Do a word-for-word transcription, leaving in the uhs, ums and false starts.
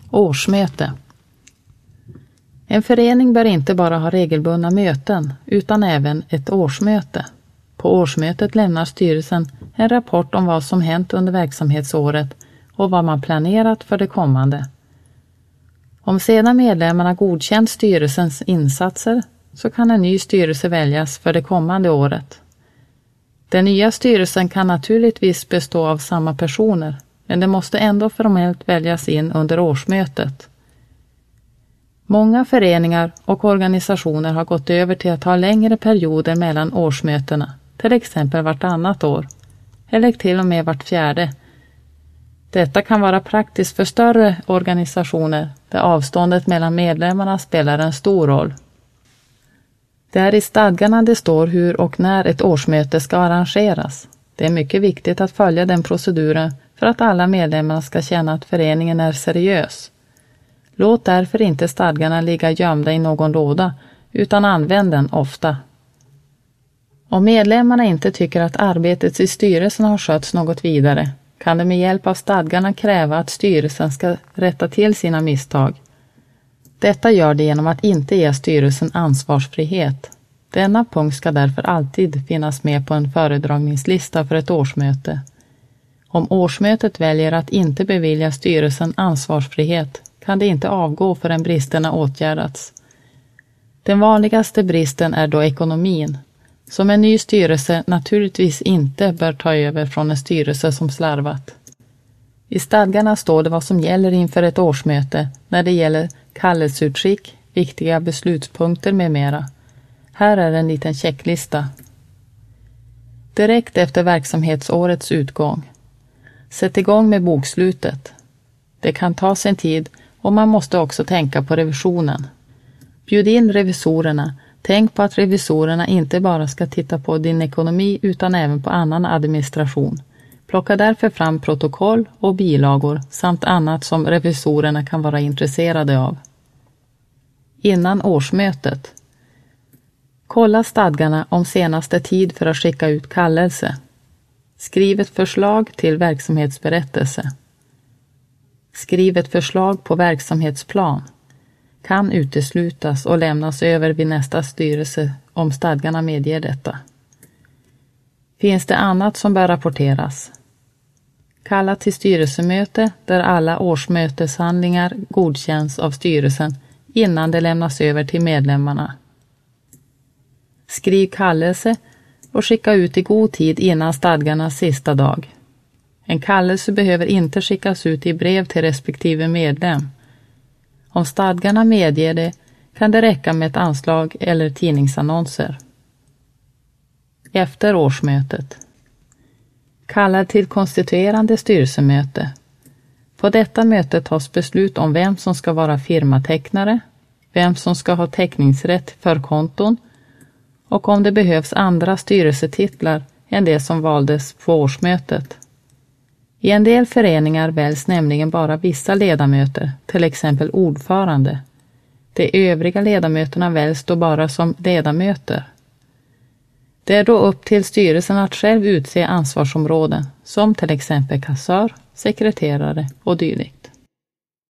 Årsmöte. En förening bör inte bara ha regelbundna möten utan även ett årsmöte. På årsmötet lämnar styrelsen en rapport om vad som hänt under verksamhetsåret och vad man planerat för det kommande. Om sedan medlemmarna godkänt styrelsens insatser så kan en ny styrelse väljas för det kommande året. Den nya styrelsen kan naturligtvis bestå av samma personer, men det måste ändå formellt väljas in under årsmötet. Många föreningar och organisationer har gått över till att ha längre perioder mellan årsmötena, till exempel vartannat år, eller till och med vart fjärde. Detta kan vara praktiskt för större organisationer där avståndet mellan medlemmarna spelar en stor roll. Det är i stadgarna det står hur och när ett årsmöte ska arrangeras. Det är mycket viktigt att följa den proceduren för att alla medlemmar ska känna att föreningen är seriös. Låt därför inte stadgarna ligga gömda i någon låda, utan använd den ofta. Om medlemmarna inte tycker att arbetet i styrelsen har skötts något vidare, kan de med hjälp av stadgarna kräva att styrelsen ska rätta till sina misstag. Detta gör det genom att inte ge styrelsen ansvarsfrihet. Denna punkt ska därför alltid finnas med på en föredragningslista för ett årsmöte. Om årsmötet väljer att inte bevilja styrelsen ansvarsfrihet kan det inte avgå förrän bristerna åtgärdats. Den vanligaste bristen är då ekonomin, som en ny styrelse naturligtvis inte bör ta över från en styrelse som slarvat. I stadgarna står det vad som gäller inför ett årsmöte när det gäller kallelseutskick, viktiga beslutspunkter med mera. Här är en liten checklista. Direkt efter verksamhetsårets utgång. Sätt igång med bokslutet. Det kan ta sin tid och man måste också tänka på revisionen. Bjud in revisorerna. Tänk på att revisorerna inte bara ska titta på din ekonomi utan även på annan administration. Plocka därför fram protokoll och bilagor samt annat som revisorerna kan vara intresserade av. Innan årsmötet. Kolla stadgarna om senaste tid för att skicka ut kallelse. Skriv ett förslag till verksamhetsberättelse. Skriv ett förslag på verksamhetsplan. Kan uteslutas och lämnas över vid nästa styrelse om stadgarna medger detta. Finns det annat som bör rapporteras? Kalla till styrelsemöte där alla årsmöteshandlingar godkänns av styrelsen innan det lämnas över till medlemmarna. Skriv kallelse och skicka ut i god tid innan stadgarnas sista dag. En kallelse behöver inte skickas ut i brev till respektive medlem. Om stadgarna medger det kan det räcka med ett anslag eller tidningsannonser. Efter årsmötet. Kalla till konstituerande styrelsemöte. På detta möte tas beslut om vem som ska vara firmatecknare, vem som ska ha teckningsrätt för konton och om det behövs andra styrelsetitlar än det som valdes på årsmötet. I en del föreningar väljs nämligen bara vissa ledamöter, till exempel ordförande. De övriga ledamöterna väljs då bara som ledamöter. Det är då upp till styrelsen att själv utse ansvarsområden, som till exempel kassör, sekreterare och dylikt.